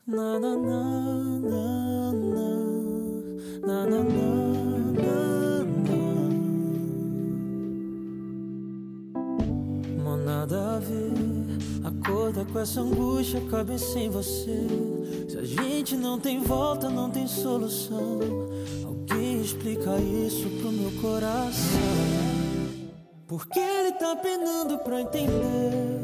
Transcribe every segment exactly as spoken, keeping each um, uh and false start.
Na na na na na na na na na. Mó nada a ver, acorda com essa angústia, cabe sem você. Se a gente não tem volta, não tem solução. Alguém explica isso pro meu coração. Porque ele tá penando pra entender.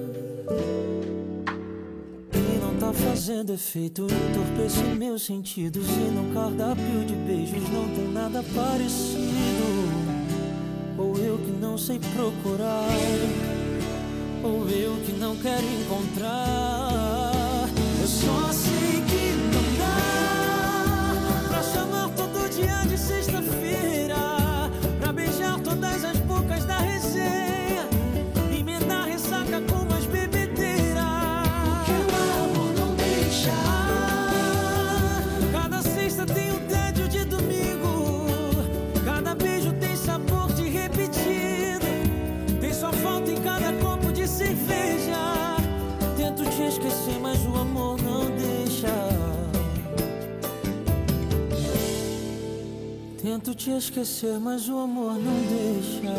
Tá fazendo efeito, entorpecer meus sentidos. E no cardápio de beijos não tem nada parecido. Ou eu que não sei procurar, ou eu que não quero encontrar. Eu só sei que não dá pra chamar todo dia de sexta-feira, pra beijar todas as bocas da resenha, emendar ressaca com umas bebedeiras. Cada sexta tem um tédio de domingo, cada beijo tem sabor de repetido, tem sua falta em cada copo de cerveja. Tento te esquecer, mas o amor não deixa. Tento te esquecer, mas o amor não deixa.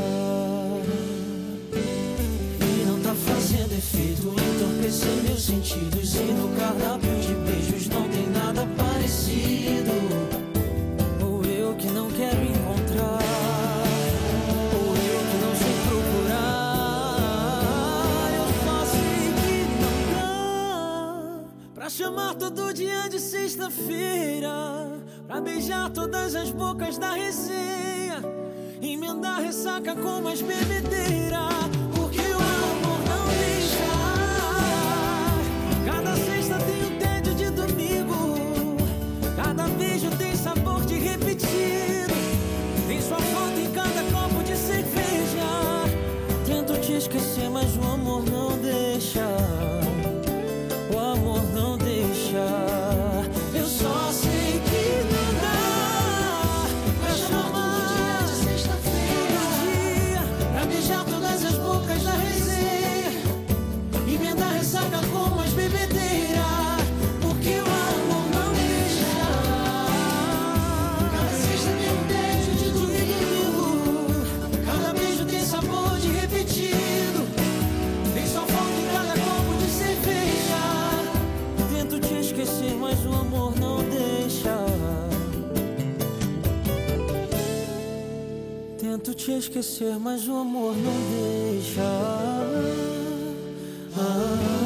E não tá fazendo efeito, entorpecer meus sentidos. E no cardápio de beijos não tem nada parecido. Ou eu que não quero encontrar, ou eu que não sei procurar. Eu só sei que não dá pra chamar todo dia de sexta-feira, pra beijar todas as bocas da resenha, emendar ressaca com mais bebedeira. Porque o amor não deixa. Cada sexta tem um tédio de domingo, cada beijo tem sabor de repetido, tem sua falta em cada copo de cerveja. Tento te esquecer, mas o amor não deixa. O amor não deixa. Eu só sei que não dá pra chamar de sexta-feira, pra beijar todas as bocas da resenha, emendar ressaca com umas bebedeiras. Porque o amor não deixa. Cada sexta tem um beijo de domingo, cada beijo tem sabor de repetido, tem só falta em cada copo de cerveja. Tento te esquecer, mas o amor não deixa. Tento te esquecer, mas o amor não deixa. Ah.